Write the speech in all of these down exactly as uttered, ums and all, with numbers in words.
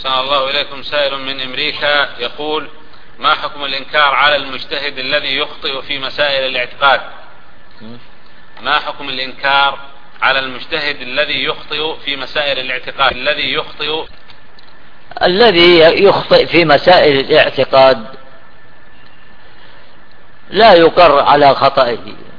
أحسن الله إليكم. سائل من أمريكا يقول: ما حكم الإنكار على المجتهد الذي يخطئ في مسائل الاعتقاد؟ ما حكم الإنكار على المجتهد الذي يخطئ في مسائل الاعتقاد الذي يخطئ الذي يخطئ في مسائل الاعتقاد لا يقر على خطئه،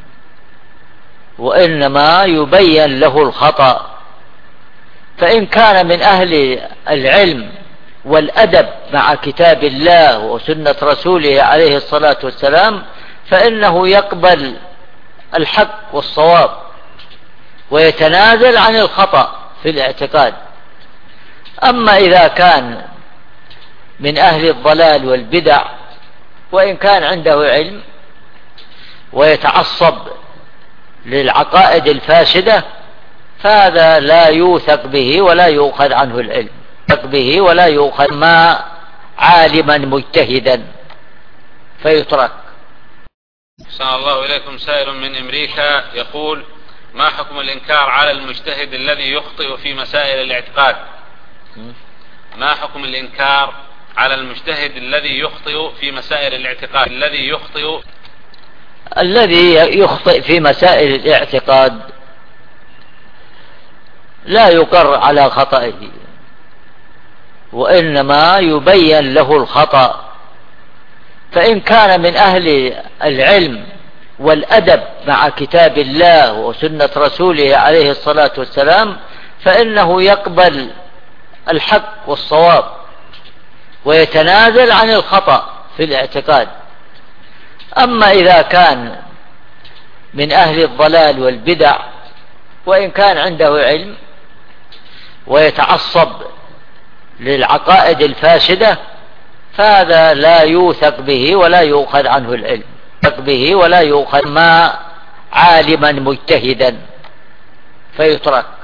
وإنما يبين له الخطأ، فإن كان من أهل العلم والأدب مع كتاب الله وسنة رسوله عليه الصلاة والسلام فإنه يقبل الحق والصواب ويتنازل عن الخطأ في الاعتقاد. أما إذا كان من أهل الضلال والبدع وإن كان عنده علم ويتعصب للعقائد الفاسدة فهذا لا يوثق به ولا يؤخذ عنه العلم به ولا يؤخذ ما عالما مجتهدا فيترك. أحسن الله إليكم. سائل من أمريكا يقول: ما حكم الإنكار على المجتهد الذي يخطئ في مسائل الاعتقاد؟ ما حكم الإنكار على المجتهد الذي يخطئ في مسائل الاعتقاد الذي يخطئ الذي يخطئ في مسائل الاعتقاد لا يقر على خطئه، وإنما يبين له الخطأ، فإن كان من أهل العلم والأدب مع كتاب الله وسنة رسوله عليه الصلاة والسلام فإنه يقبل الحق والصواب ويتنازل عن الخطأ في الاعتقاد. أما إذا كان من أهل الضلال والبدع وإن كان عنده علم ويتعصب للعقائد الفاسدة فهذا لا يوثق به ولا يؤخذ عنه العلم به ولا يؤخذ ما عالما مجتهدا فيترك.